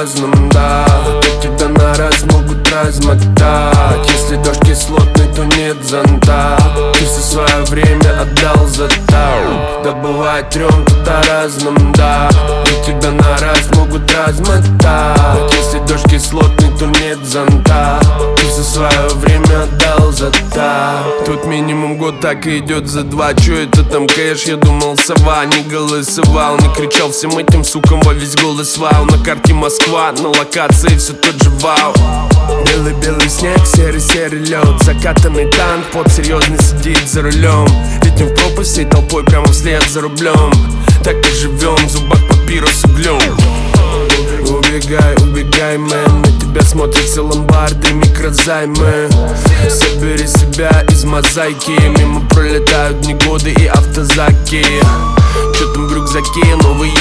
разным, да. Тут тебя на раз могут размотать. Если дождь кислотный, то нет зонта. Ты все свое время отдал за так. Да бывает трем тут о разном, да. Тут тебя на раз могут размотать. Если дождь кислотный, то нет зонта. Ты все свое время отдал за так. Тут минимум год так и идет за два. Чё это там кэш? Я думал сова, не голосовал, не кричал всем этим сукам во весь голос вау. На карте Москва, на локации все тот же вау. Белый-белый снег, серый-серый лед. Закатанный танк, под серьезный сидит за рулем. Летим в пропасть всей толпой прямо вслед за рублем. Так и живем, в зубах папирос углем. Убегай, убегай, мэн. На тебя смотрят все ломбарды, микрозаймы. Собери себя из мозаики. Мимо пролетают дни, годы и автозаки. Чё там в рюкзаке новые?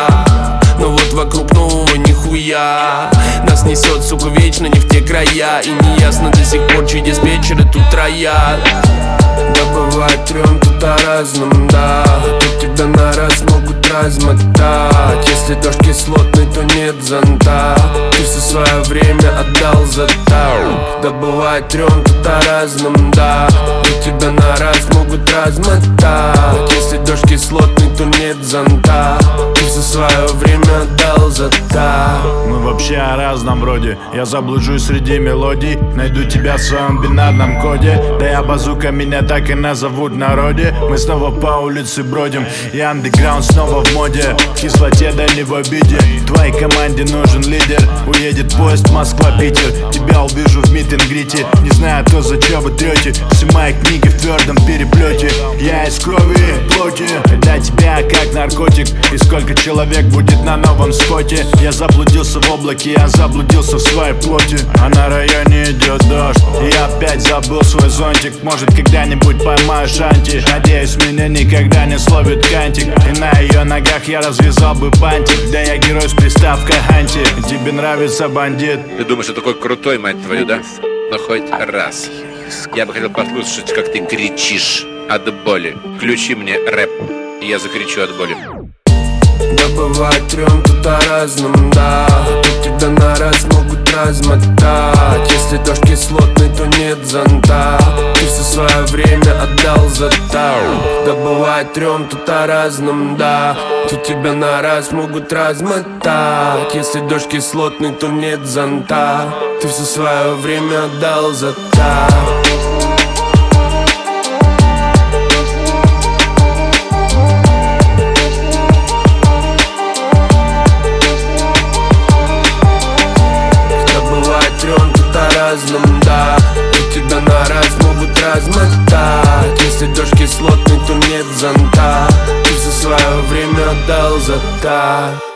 Но вот вокруг нового нихуя. Нас несет, сука, вечно не в те края. И неясно до сих пор, чьи диспетчеры тут троят. Да бывает трем тут о разном, да. Тут тебя на раз могут размотать. Если дождь кислотный, то нет зонта. Ты все свое время отдал за так. Да бывает трем тут о разном, да. Тут тебя на раз могут размотать. Если дождь кислотный, то нет зонта. Ты все свое время отдал за так. Мы вообще о разном роде. Я заблужусь среди мелодий. Найду тебя в своем бинарном коде. Да я базука, меня так и назовут в народе. Мы снова по улице бродим. И андеграунд снова в моде. В кислоте, да не в обиде. Твоей команде нужен лидер. Уедет поезд Москва-Питер. Тебя увижу в мит-н-грите. Не знаю, то за чё вы трете. Все мои книги в твердом переплете. Я из крови и плоти. Для тебя как наркотик. И сколько человек будет на новом споте. Я заблудился в облаке, я заблудился в своей плоти. А на районе идет дождь. И я опять забыл свой зонтик. Может, когда-нибудь поймаю шанти. Надеюсь, меня никогда не словит кантик. И на ее ногах я развязал бы бантик. Да я герой с приставкой анти. Тебе нравится бандит? Ты думаешь, я такой крутой, мать твою, да? Но хоть раз. Я бы хотел послушать, как ты кричишь от боли. Включи мне рэп, и я закричу от боли. Да бывает трем тут о разном, да. Тут тебя на раз могут размотать. Если дождь кислотный, то нет зонта. Ты все свое время отдал за так. Да бывает трем тут о разном, да. Тут тебя на раз могут размотать. Если дождь кислотный, то нет зонта. Ты все свое время отдал за так. Да, тут тебя на раз могут размотать. Если дождь кислотный, то нет зонта. Ты все свое время отдал за так.